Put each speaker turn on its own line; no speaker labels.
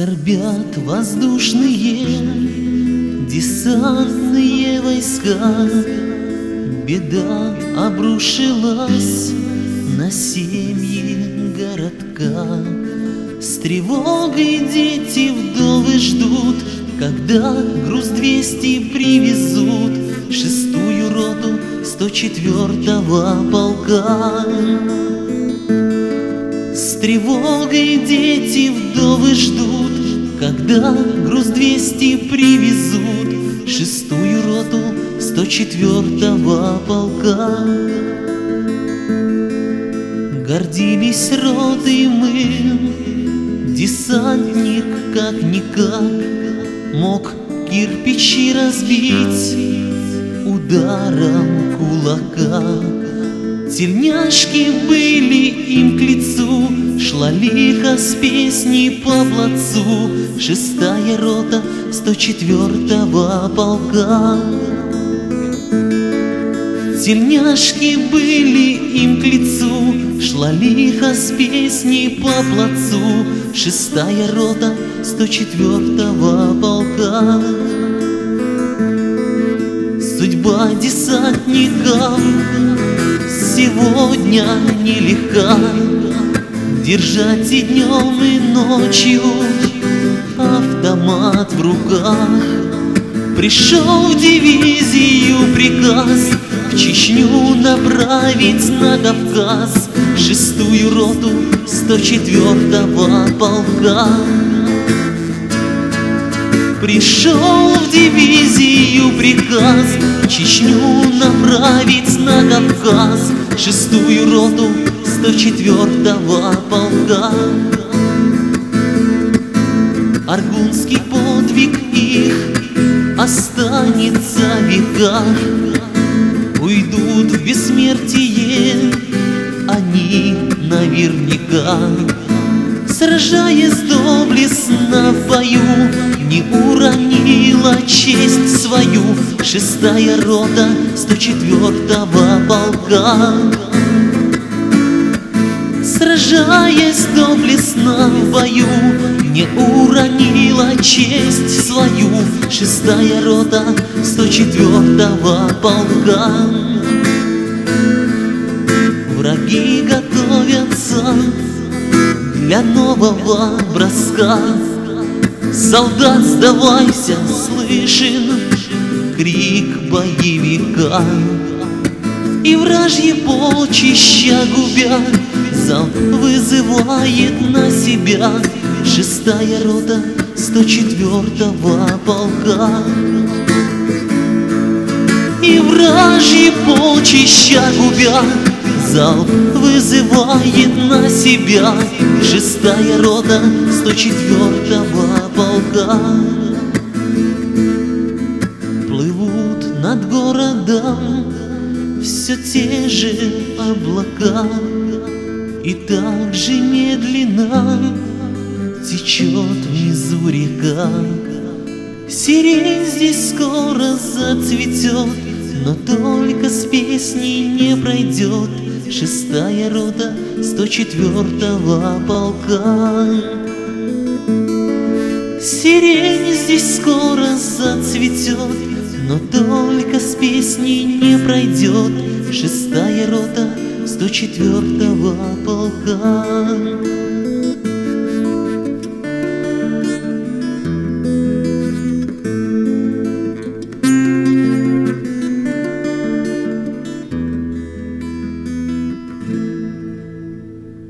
Скорбят воздушные десантные войска, беда обрушилась на семьи городка. С тревогой дети вдовы ждут, когда груз 200 привезут, 6-ю роту 104-го полка. С тревогой дети вдовы ждут, когда груз 200 привезут, 6-ю роту 104-го полка. Гордились ротой мы, десантник как-никак мог кирпичи разбить ударом кулака. Тельняшки были им к лицу, шла лихо с песней по плацу, 6-я рота 104-го полка. Тельняшки были им к лицу, шла лихо с песней по плацу, 6-я рота 104-го полка. Судьба десантников сегодня нелегка, держать и днем, и ночью автомат в руках. Пришел в дивизию приказ в Чечню направить на Кавказ, 6-ю роту 104-го полка. Пришел в дивизию приказ в Чечню направить на Кавказ, 6-ю роту 104-го полка. Аргунский подвиг их останется в веках, уйдут в бессмертие они наверняка. Сражаясь доблестно в бою, не уронила честь свою, 6-я рота 104-го полка. Сражаясь доблестно в бою, не уронила честь свою, 6-я рота 104-го полка. Враги готовятся для нового броска. Солдат, сдавайся, слышен крик боевика. И вражьи полчища губя, залп вызывает на себя, 6-я рота 104-го полка. И вражьи полчища губя, залп вызывает на себя, 6-я рота 104-го полка. Плывут над городом все те же облака, и так же медленно течет внизу река. Сирень здесь скоро зацветет, но только с песней не пройдет, 6-я рота 104-го полка. Сирень здесь скоро зацветет, но только с песней не пройдет, 6-я рота 104-го полка.